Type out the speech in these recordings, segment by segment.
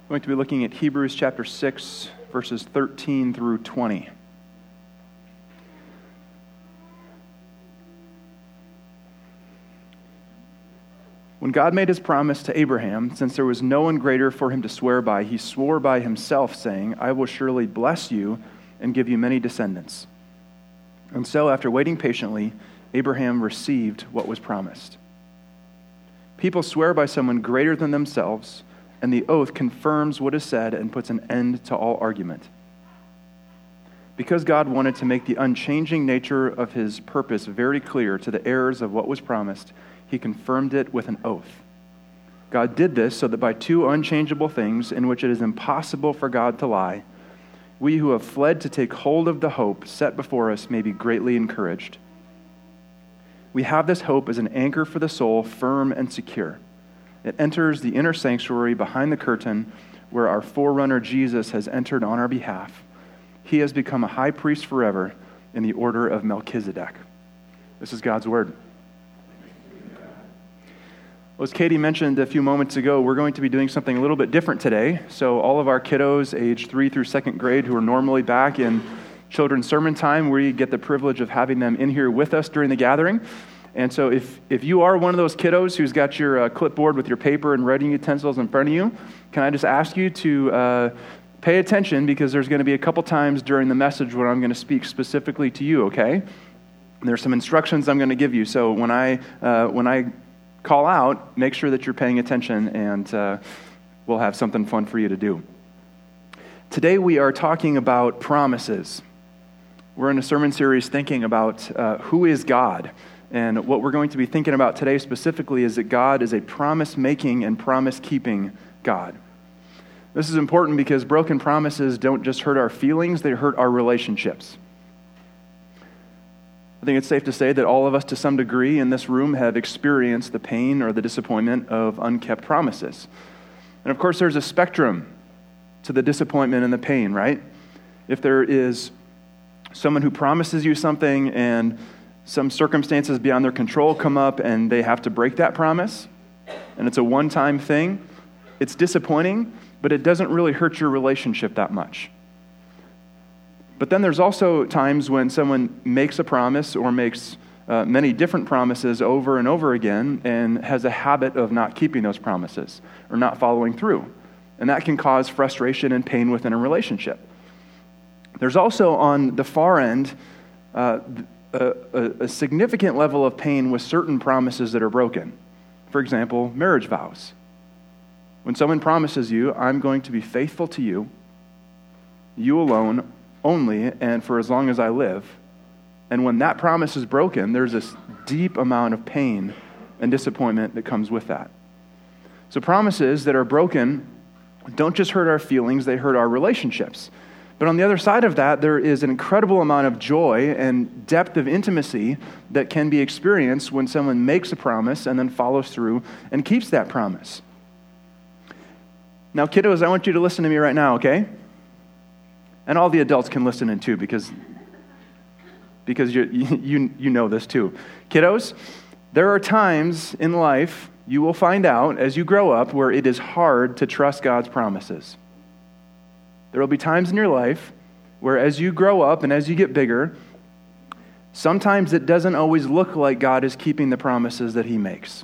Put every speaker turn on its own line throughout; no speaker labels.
I'm going to be looking at Hebrews chapter 6, verses 13 through 20. When God made his promise to Abraham, since there was no one greater for him to swear by, he swore by himself, saying, I will surely bless you and give you many descendants. And so, after waiting patiently, Abraham received what was promised. People swear by someone greater than themselves, and the oath confirms what is said and puts an end to all argument. Because God wanted to make the unchanging nature of his purpose very clear to the heirs of what was promised, he confirmed it with an oath. God did this so that by two unchangeable things in which it is impossible for God to lie, we who have fled to take hold of the hope set before us may be greatly encouraged. We have this hope as an anchor for the soul, firm and secure. It enters the inner sanctuary behind the curtain where our forerunner Jesus has entered on our behalf. He has become a high priest forever in the order of Melchizedek. This is God's word. Well, as Katie mentioned a few moments ago, we're going to be doing something a little bit different today. So all of our kiddos age 3 through 2nd grade who are normally back in children's sermon time, we get the privilege of having them in here with us during the gathering. And so if you are one of those kiddos who's got your clipboard with your paper and writing utensils in front of you, can I just ask you to pay attention, because there's going to be a couple times during the message where I'm going to speak specifically to you, okay? There's some instructions I'm going to give you. So when I call out, make sure that you're paying attention, and we'll have something fun for you to do. Today we are talking about promises. We're in a sermon series thinking about who is God, and what we're going to be thinking about today specifically is that God is a promise-making and promise-keeping God. This is important because broken promises don't just hurt our feelings, they hurt our relationships. I think it's safe to say that all of us, to some degree in this room, have experienced the pain or the disappointment of unkept promises. And of course, there's a spectrum to the disappointment and the pain, right? If there is someone who promises you something and some circumstances beyond their control come up and they have to break that promise, and it's a one-time thing, it's disappointing, but it doesn't really hurt your relationship that much. But then there's also times when someone makes a promise or makes many different promises over and over again and has a habit of not keeping those promises or not following through. And that can cause frustration and pain within a relationship. There's also on the far end a significant level of pain with certain promises that are broken. For example, marriage vows. When someone promises you, I'm going to be faithful to you, you alone, only, and for as long as I live. And when that promise is broken, there's this deep amount of pain and disappointment that comes with that. So promises that are broken don't just hurt our feelings, they hurt our relationships. But on the other side of that, there is an incredible amount of joy and depth of intimacy that can be experienced when someone makes a promise and then follows through and keeps that promise. Now, kiddos, I want you to listen to me right now, okay? And all the adults can listen in too, because you know this too. Kiddos, there are times in life you will find out as you grow up where it is hard to trust God's promises. There will be times in your life where as you grow up and as you get bigger, sometimes it doesn't always look like God is keeping the promises that he makes.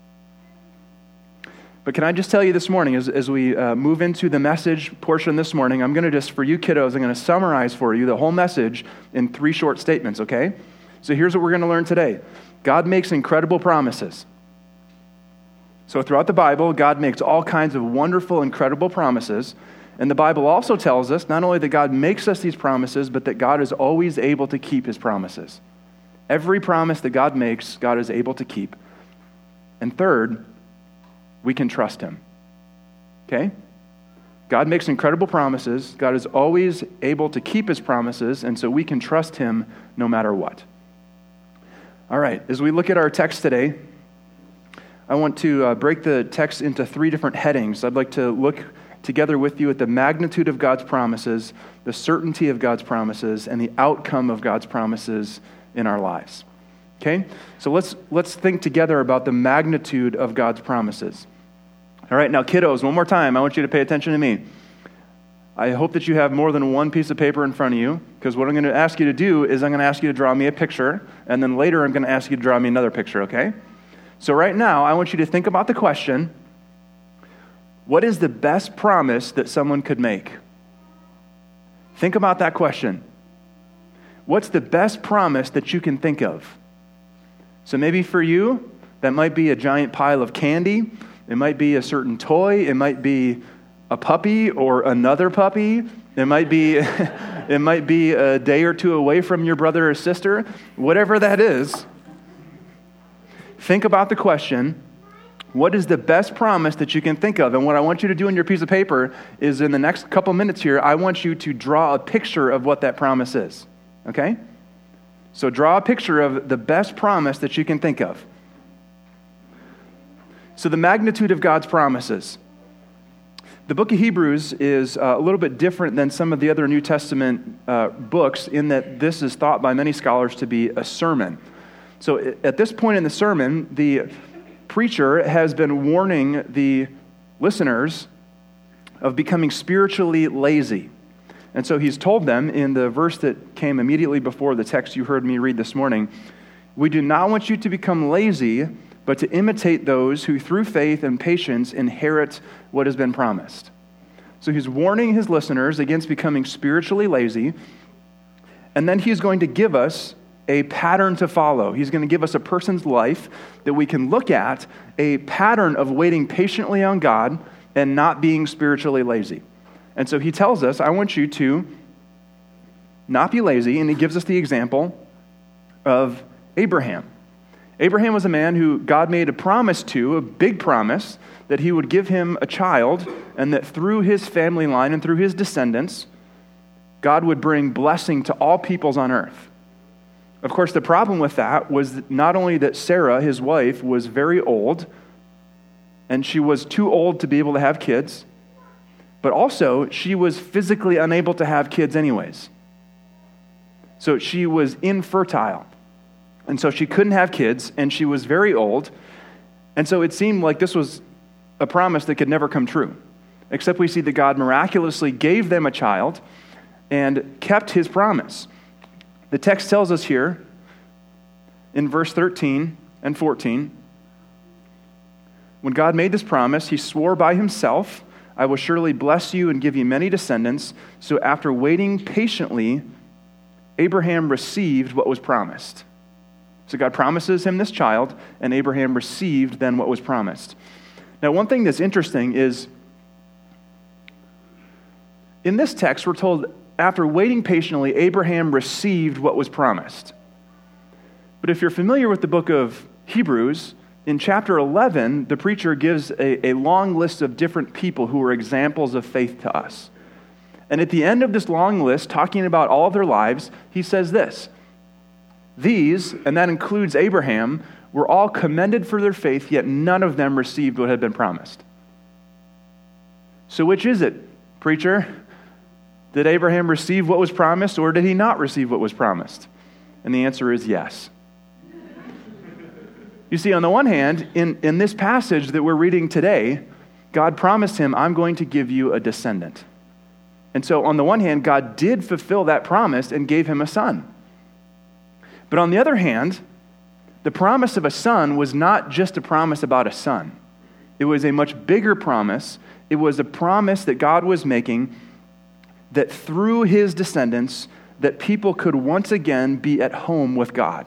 But can I just tell you this morning, as we move into the message portion this morning, I'm going to just, for you kiddos, I'm going to summarize for you the whole message in 3 short statements, okay? So here's what we're going to learn today. God makes incredible promises. So throughout the Bible, God makes all kinds of wonderful, incredible promises. And the Bible also tells us not only that God makes us these promises, but that God is always able to keep his promises. Every promise that God makes, God is able to keep. And third, we can trust him. Okay? God makes incredible promises. God is always able to keep his promises, and so we can trust him no matter what. All right, as we look at our text today, I want to break the text into 3 different headings. I'd like to look together with you at the magnitude of God's promises, the certainty of God's promises, and the outcome of God's promises in our lives. Okay? So let's think together about the magnitude of God's promises. All right, now kiddos, one more time, I want you to pay attention to me. I hope that you have more than one piece of paper in front of you, because what I'm going to ask you to do is I'm going to ask you to draw me a picture, and then later I'm going to ask you to draw me another picture, okay? So right now, I want you to think about the question, what is the best promise that someone could make? Think about that question. What's the best promise that you can think of? So maybe for you, that might be a giant pile of candy. It might be a certain toy. It might be a puppy or another puppy. It might be a day or two away from your brother or sister. Whatever that is, think about the question, what is the best promise that you can think of? And what I want you to do on your piece of paper is in the next couple minutes here, I want you to draw a picture of what that promise is. Okay? So draw a picture of the best promise that you can think of. So the magnitude of God's promises. The book of Hebrews is a little bit different than some of the other New Testament books in that this is thought by many scholars to be a sermon. So at this point in the sermon, the preacher has been warning the listeners of becoming spiritually lazy. And so he's told them in the verse that came immediately before the text you heard me read this morning, we do not want you to become lazy, but to imitate those who through faith and patience inherit what has been promised. So he's warning his listeners against becoming spiritually lazy, and then he's going to give us a pattern to follow. He's going to give us a person's life that we can look at, a pattern of waiting patiently on God and not being spiritually lazy. And so he tells us, I want you to not be lazy, and he gives us the example of Abraham. Abraham was a man who God made a promise to, a big promise, that he would give him a child, and that through his family line and through his descendants, God would bring blessing to all peoples on earth. Of course, the problem with that was not only that Sarah, his wife, was very old, and she was too old to be able to have kids, but also she was physically unable to have kids anyways. So she was infertile. And so she couldn't have kids, and she was very old. And so it seemed like this was a promise that could never come true. Except we see that God miraculously gave them a child and kept his promise. The text tells us here in verse 13 and 14, when God made this promise, he swore by himself, I will surely bless you and give you many descendants. So after waiting patiently, Abraham received what was promised. So God promises him this child, and Abraham received then what was promised. Now, one thing that's interesting is, in this text, we're told, after waiting patiently, Abraham received what was promised. But if you're familiar with the book of Hebrews, in chapter 11, the preacher gives a long list of different people who are examples of faith to us. And at the end of this long list, talking about all of their lives, he says this, these, and that includes Abraham, were all commended for their faith, yet none of them received what had been promised. So which is it, preacher? Did Abraham receive what was promised, or did he not receive what was promised? And the answer is yes. You see, on the one hand, in this passage that we're reading today, God promised him, I'm going to give you a descendant. And so on the one hand, God did fulfill that promise and gave him a son. But on the other hand, the promise of a son was not just a promise about a son. It was a much bigger promise. It was a promise that God was making that through his descendants, that people could once again be at home with God.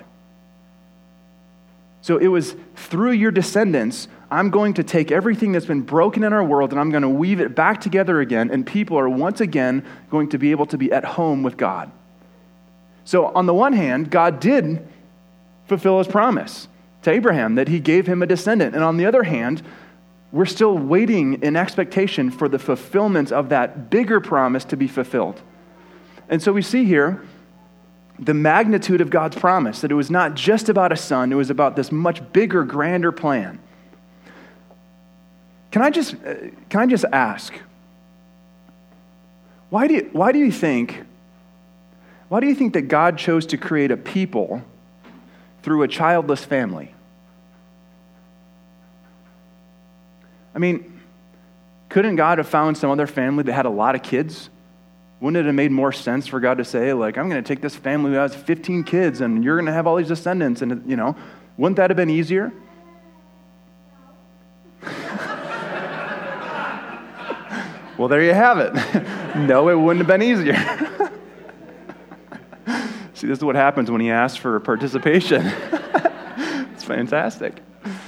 So it was through your descendants, I'm going to take everything that's been broken in our world and I'm going to weave it back together again, and people are once again going to be able to be at home with God. So on the one hand, God did fulfill his promise to Abraham that he gave him a descendant. And on the other hand, we're still waiting in expectation for the fulfillment of that bigger promise to be fulfilled. And so we see here the magnitude of God's promise, that it was not just about a son, it was about this much bigger, grander plan. Can I just ask, why do you think that God chose to create a people through a childless family? I mean, couldn't God have found some other family that had a lot of kids? Wouldn't it have made more sense for God to say, like, I'm going to take this family who has 15 kids and you're going to have all these descendants? And, wouldn't that have been easier? Well, there you have it. No, it wouldn't have been easier. See, this is what happens when he asks for participation. It's fantastic.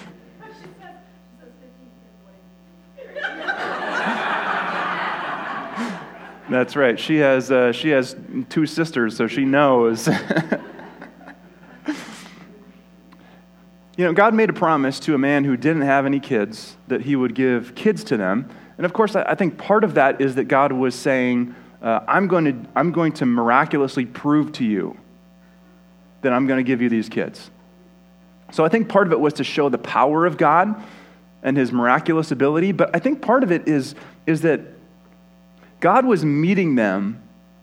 That's right. She has 2 sisters, so she knows. God made a promise to a man who didn't have any kids that he would give kids to them. And of course, I think part of that is that God was saying, I'm going to miraculously prove to you that I'm going to give you these kids. So I think part of it was to show the power of God and his miraculous ability, but I think part of it is that God was meeting them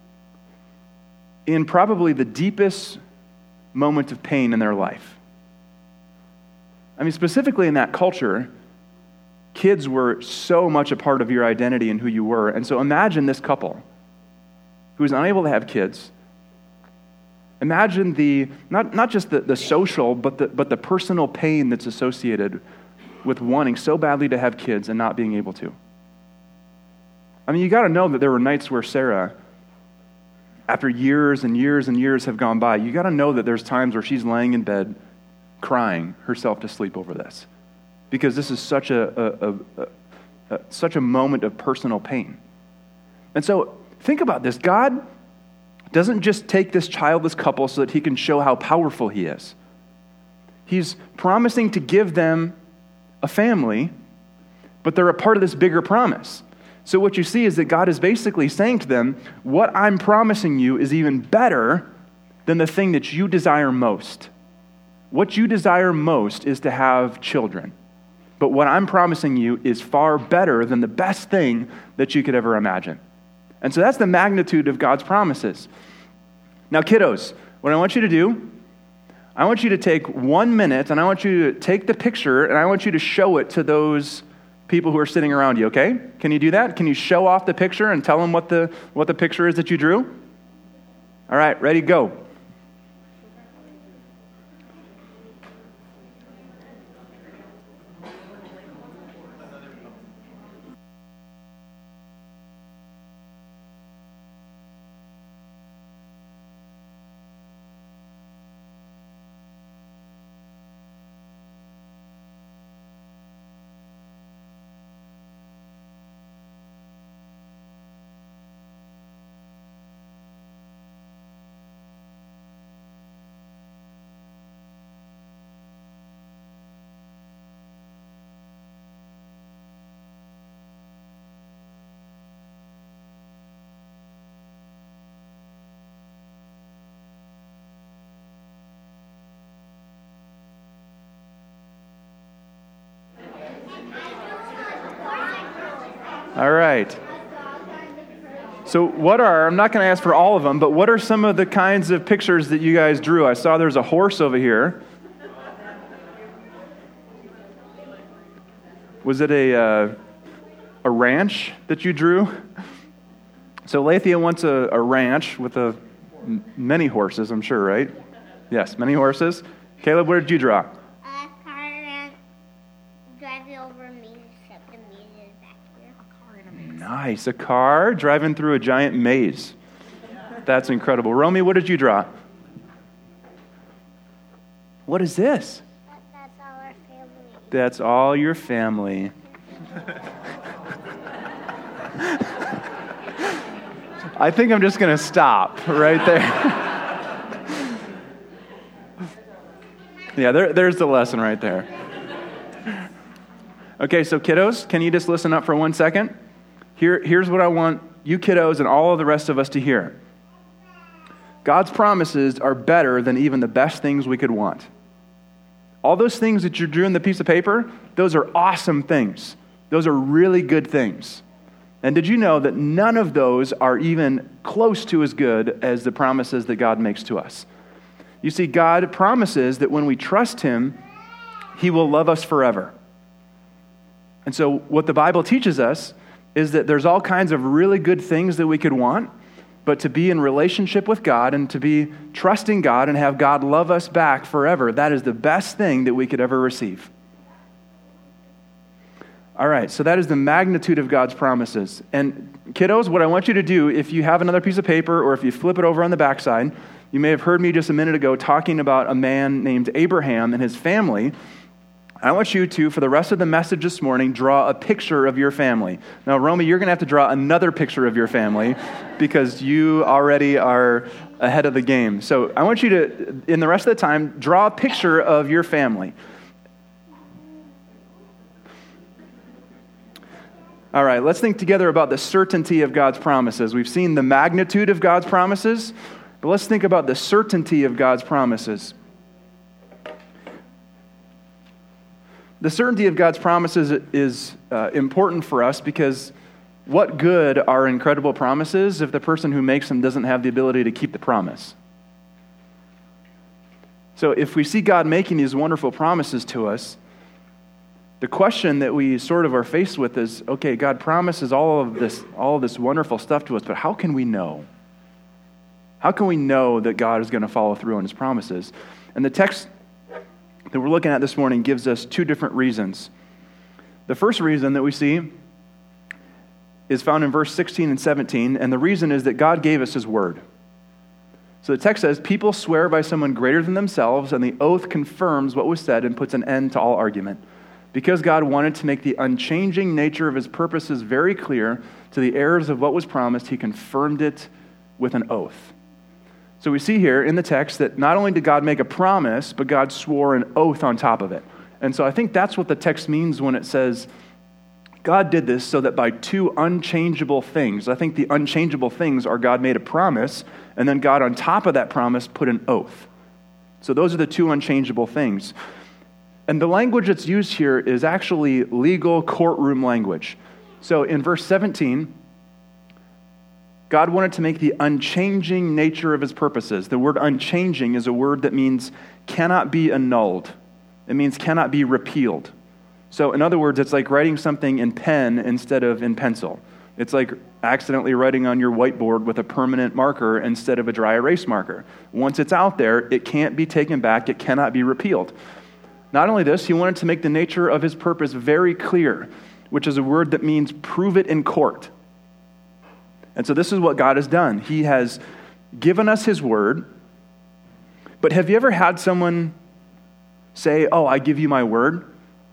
in probably the deepest moment of pain in their life. I mean, specifically in that culture, kids were so much a part of your identity and who you were. And so imagine this couple who's unable to have kids. Imagine not just the social, but the personal pain that's associated with wanting so badly to have kids and not being able to. I mean, you got to know that there were nights where Sarah, after years and years and years have gone by, you got to know that there's times where she's laying in bed crying herself to sleep over this, because this is such a moment of personal pain. And so think about this. God doesn't just take this childless couple so that he can show how powerful he is. He's promising to give them a family, but they're a part of this bigger promise. So what you see is that God is basically saying to them, what I'm promising you is even better than the thing that you desire most. What you desire most is to have children. But what I'm promising you is far better than the best thing that you could ever imagine. And so that's the magnitude of God's promises. Now, kiddos, what I want you to do, I want you to take 1 minute, and I want you to take the picture, and I want you to show it to those people who are sitting around you, okay? Can you do that? Can you show off the picture and tell them what the picture is that you drew? All right, ready, go. All right. So I'm not going to ask for all of them, but what are some of the kinds of pictures that you guys drew? I saw there's a horse over here. Was it a ranch that you drew? So Lathia wants a ranch with many horses, I'm sure, right? Yes, many horses. Caleb, what did you draw?
A car driving over me, except the maze is back here. A car in a maze.
Nice, a car driving through a giant maze. That's incredible. Romy, what did you draw? What is this?
That's all our family.
That's all your family. I think I'm just going to stop right there. Yeah, there's the lesson right there. Okay, so kiddos, can you just listen up for 1 second? Here's what I want you kiddos and all of the rest of us to hear. God's promises are better than even the best things we could want. All those things that you drew in the piece of paper, those are awesome things. Those are really good things. And did you know that none of those are even close to as good as the promises that God makes to us? You see, God promises that when we trust Him, He will love us forever. And so what the Bible teaches us is that there's all kinds of really good things that we could want, but to be in relationship with God and to be trusting God and have God love us back forever, that is the best thing that we could ever receive. All right, so that is the magnitude of God's promises. And kiddos, what I want you to do, if you have another piece of paper or if you flip it over on the backside, you may have heard me just a minute ago talking about a man named Abraham and his family. I want you to, for the rest of the message this morning, draw a picture of your family. Now, Romy, you're going to have to draw another picture of your family because you already are ahead of the game. So I want you to, in the rest of the time, draw a picture of your family. All right, let's think together about the certainty of God's promises. We've seen the magnitude of God's promises, but let's think about the certainty of God's promises. The certainty of God's promises is important for us because what good are incredible promises if the person who makes them doesn't have the ability to keep the promise? So if we see God making these wonderful promises to us, the question that we sort of are faced with is, okay, God promises all of this wonderful stuff to us, but how can we know? How can we know that God is going to follow through on his promises? And the text that we're looking at this morning gives us two different reasons. The first reason that we see is found in verse 16 and 17, and the reason is that God gave us his word. So the text says, people swear by someone greater than themselves, and the oath confirms what was said and puts an end to all argument. Because God wanted to make the unchanging nature of his purposes very clear to the heirs of what was promised, he confirmed it with an oath. So we see here in the text that not only did God make a promise, but God swore an oath on top of it. And so I think that's what the text means when it says, God did this so that by two unchangeable things, I think the unchangeable things are God made a promise, and then God on top of that promise put an oath. So those are the two unchangeable things. And the language that's used here is actually legal courtroom language. So in verse 17, God wanted to make the unchanging nature of his purposes. The word unchanging is a word that means cannot be annulled. It means cannot be repealed. So in other words, it's like writing something in pen instead of in pencil. It's like accidentally writing on your whiteboard with a permanent marker instead of a dry erase marker. Once it's out there, it can't be taken back. It cannot be repealed. Not only this, he wanted to make the nature of his purpose very clear, which is a word that means prove it in court. And so this is what God has done. He has given us his word, but have you ever had someone say, "Oh, I give you my word"?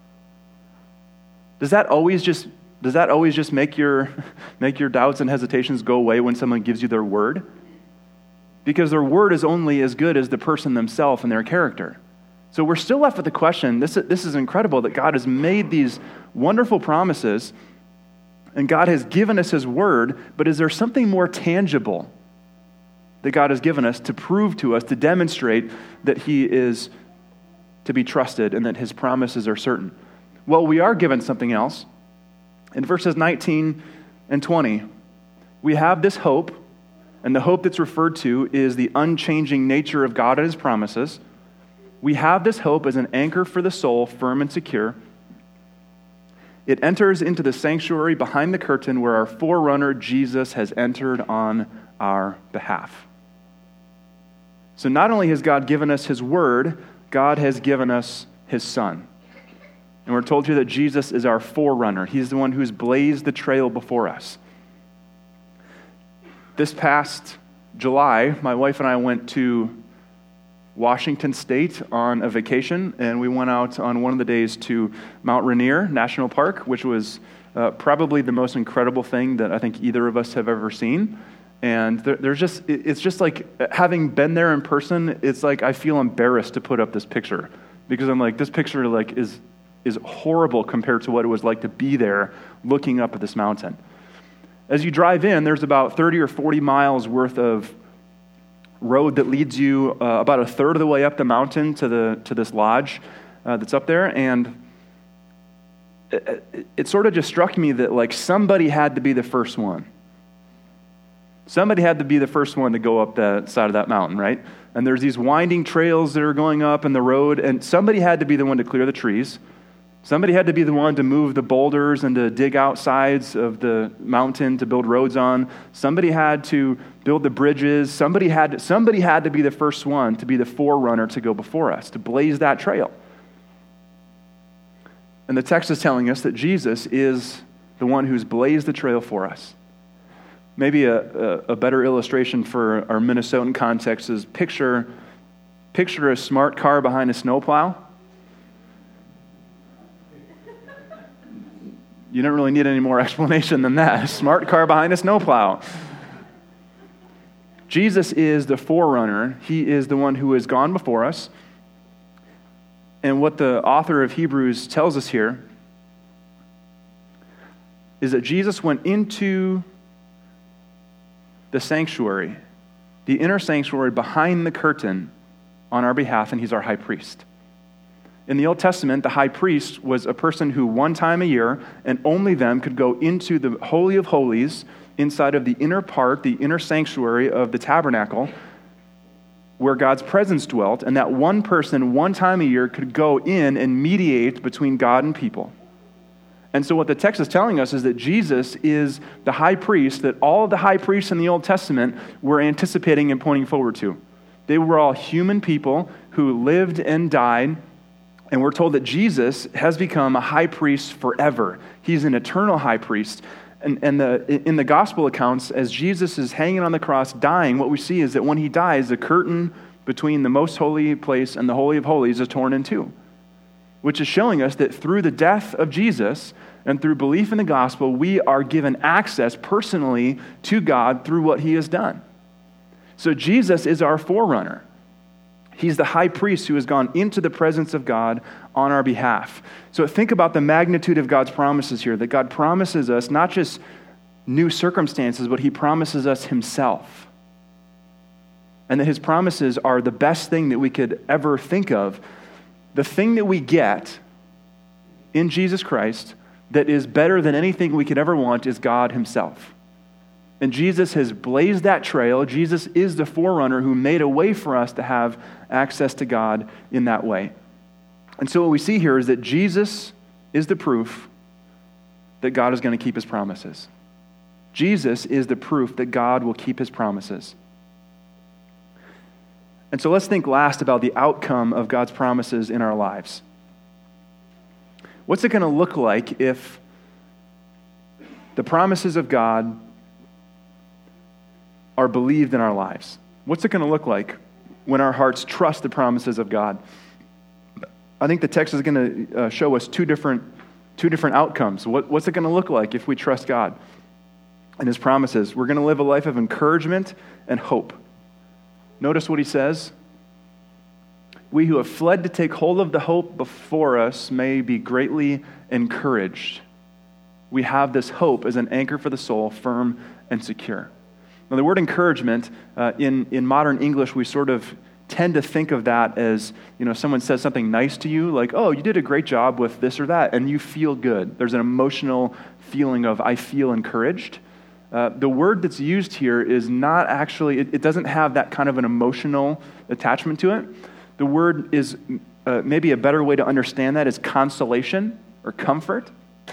Does that always just make your doubts and hesitations go away when someone gives you their word? Because their word is only as good as the person themselves and their character. So we're still left with the question, this is incredible that God has made these wonderful promises and God has given us his word, but is there something more tangible that God has given us to prove to us, to demonstrate that he is to be trusted and that his promises are certain? Well, we are given something else. In verses 19 and 20, we have this hope, and the hope that's referred to is the unchanging nature of God and his promises. We have this hope as an anchor for the soul, firm and secure. It enters into the sanctuary behind the curtain where our forerunner, Jesus, has entered on our behalf. So not only has God given us his word, God has given us his son. And we're told here that Jesus is our forerunner. He's the one who's blazed the trail before us. This past July, my wife and I went to Washington State on a vacation, and we went out on one of the days to Mount Rainier National Park, which was probably the most incredible thing that I think either of us have ever seen. And it's just like, having been there in person, it's like I feel embarrassed to put up this picture, because I'm like, this picture like is horrible compared to what it was like to be there looking up at this mountain. As you drive in, there's about 30 or 40 miles worth of road that leads you about a third of the way up the mountain to this lodge that's up there, and it sort of just struck me that like somebody had to be the first one. Somebody had to be the first one to go up the side of that mountain, right? And there's these winding trails that are going up in the road, and somebody had to be the one to clear the trees. Somebody had to be the one to move the boulders and to dig out sides of the mountain to build roads on. Somebody had to build the bridges. Somebody had to be the first one to be the forerunner to go before us, to blaze that trail. And the text is telling us that Jesus is the one who's blazed the trail for us. Maybe a better illustration for our Minnesotan context is picture a smart car behind a snowplow. You don't really need any more explanation than that. A smart car behind a snowplow. Jesus is the forerunner. He is the one who has gone before us. And what the author of Hebrews tells us here is that Jesus went into the sanctuary, the inner sanctuary behind the curtain on our behalf, and he's our high priest. In the Old Testament, the high priest was a person who one time a year, and only them, could go into the Holy of Holies inside of the inner part, the inner sanctuary of the tabernacle, where God's presence dwelt, and that one person one time a year could go in and mediate between God and people. And so what the text is telling us is that Jesus is the high priest that all of the high priests in the Old Testament were anticipating and pointing forward to. They were all human people who lived and died. And we're told that Jesus has become a high priest forever. He's an eternal high priest. And in the gospel accounts, as Jesus is hanging on the cross dying, what we see is that when he dies, the curtain between the most holy place and the Holy of Holies is torn in two, which is showing us that through the death of Jesus and through belief in the gospel, we are given access personally to God through what he has done. So Jesus is our forerunner. He's the high priest who has gone into the presence of God on our behalf. So think about the magnitude of God's promises here, that God promises us not just new circumstances, but he promises us himself. And that his promises are the best thing that we could ever think of. The thing that we get in Jesus Christ that is better than anything we could ever want is God himself. And Jesus has blazed that trail. Jesus is the forerunner who made a way for us to have access to God in that way. And so what we see here is that Jesus is the proof that God is going to keep his promises. Jesus is the proof that God will keep his promises. And so let's think last about the outcome of God's promises in our lives. What's it going to look like if the promises of God are believed in our lives? What's it going to look like when our hearts trust the promises of God? I think the text is going to show us two different outcomes. What's it going to look like if we trust God and his promises? We're going to live a life of encouragement and hope. Notice what he says. We who have fled to take hold of the hope before us may be greatly encouraged. We have this hope as an anchor for the soul, firm and secure. Now, the word encouragement, in modern English, we sort of tend to think of that as, someone says something nice to you, like, oh, you did a great job with this or that, and you feel good. There's an emotional feeling of, I feel encouraged. The word that's used here is not actually, it doesn't have that kind of an emotional attachment to it. The word is, maybe a better way to understand that is consolation or comfort.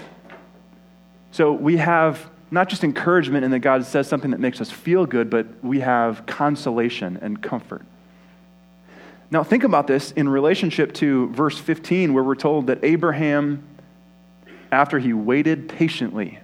So we have not just encouragement in that God says something that makes us feel good, but we have consolation and comfort. Now think about this in relationship to verse 15, where we're told that Abraham, after he waited patiently,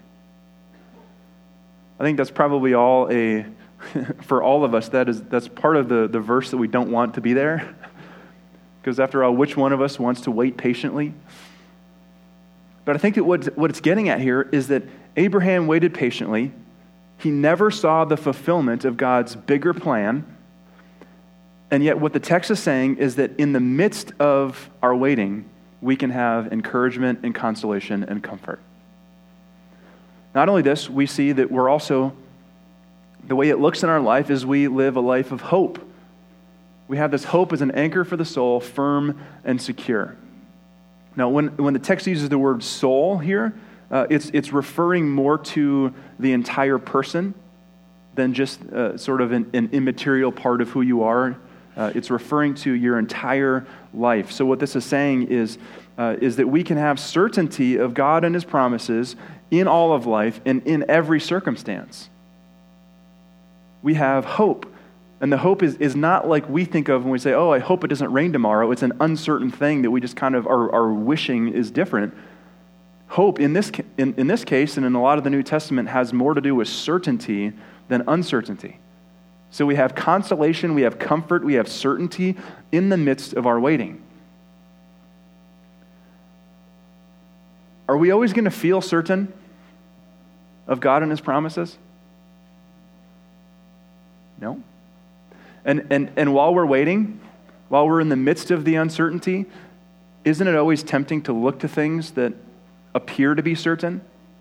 I think that's probably for all of us, that's part of the verse that we don't want to be there. Because after all, which one of us wants to wait patiently? But I think that what it's getting at here is that Abraham waited patiently. He never saw the fulfillment of God's bigger plan. And yet what the text is saying is that in the midst of our waiting, we can have encouragement and consolation and comfort. Not only this, we see that we're also, the way it looks in our life is we live a life of hope. We have this hope as an anchor for the soul, firm and secure. Now, when the text uses the word soul here, it's referring more to the entire person than just sort of an immaterial part of who you are. It's referring to your entire life. So what this is saying is is that we can have certainty of God and his promises in all of life and in every circumstance. We have hope. And the hope is not like we think of when we say, oh, I hope it doesn't rain tomorrow. It's an uncertain thing that we just kind of are wishing is different. Hope in this case and in a lot of the New Testament has more to do with certainty than uncertainty. So we have consolation, we have comfort, we have certainty in the midst of our waiting. Are we always going to feel certain of God and his promises? No. And while we're waiting, while we're in the midst of the uncertainty, isn't it always tempting to look to things that appear to be certain?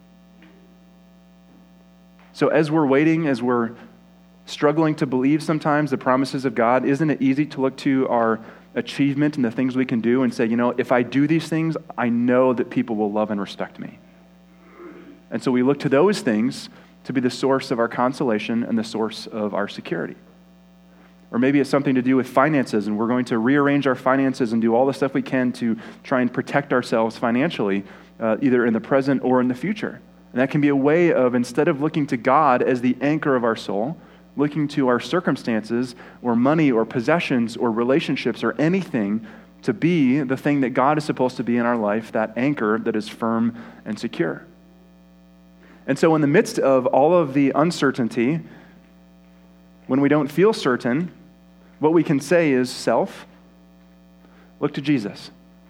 So as we're waiting, as we're struggling to believe sometimes the promises of God, isn't it easy to look to our achievement and the things we can do and say, if I do these things, I know that people will love and respect me. And so we look to those things to be the source of our consolation and the source of our security. Or maybe it's something to do with finances, and we're going to rearrange our finances and do all the stuff we can to try and protect ourselves financially, either in the present or in the future. And that can be a way of, instead of looking to God as the anchor of our soul, looking to our circumstances or money or possessions or relationships or anything to be the thing that God is supposed to be in our life, that anchor that is firm and secure. And so in the midst of all of the uncertainty, when we don't feel certain, what we can say is, self, look to Jesus.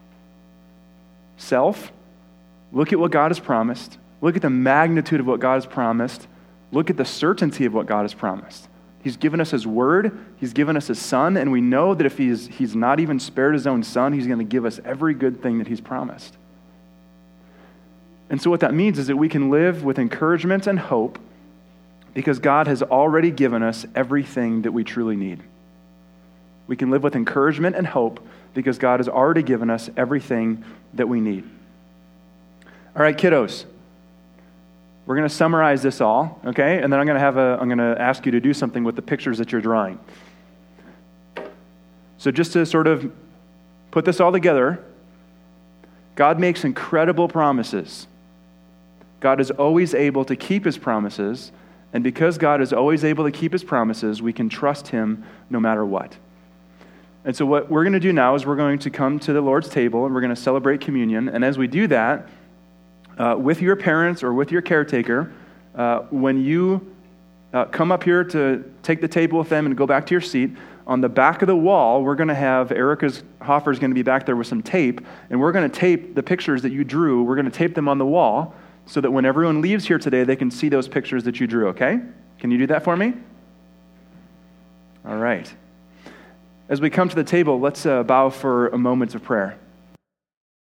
Self, look at what God has promised. Look at the magnitude of what God has promised. Look at the certainty of what God has promised. He's given us his word. He's given us his son. And we know that if he's not even spared his own son, he's going to give us every good thing that he's promised. And so what that means is that we can live with encouragement and hope because God has already given us everything that we truly need. We can live with encouragement and hope because God has already given us everything that we need. All right, kiddos. We're going to summarize this all, okay? And then I'm going to ask you to do something with the pictures that you're drawing. So just to sort of put this all together, God makes incredible promises. God is always able to keep his promises, and because God is always able to keep his promises, we can trust him no matter what. And so what we're going to do now is we're going to come to the Lord's table and we're going to celebrate communion. And as we do that, with your parents or with your caretaker, when you come up here to take the table with them and go back to your seat, on the back of the wall, we're going to have Erica's Hoffer's going to be back there with some tape, and we're going to tape the pictures that you drew. We're going to tape them on the wall so that when everyone leaves here today, they can see those pictures that you drew, okay? Can you do that for me? All right. As we come to the table, let's bow for a moment of prayer.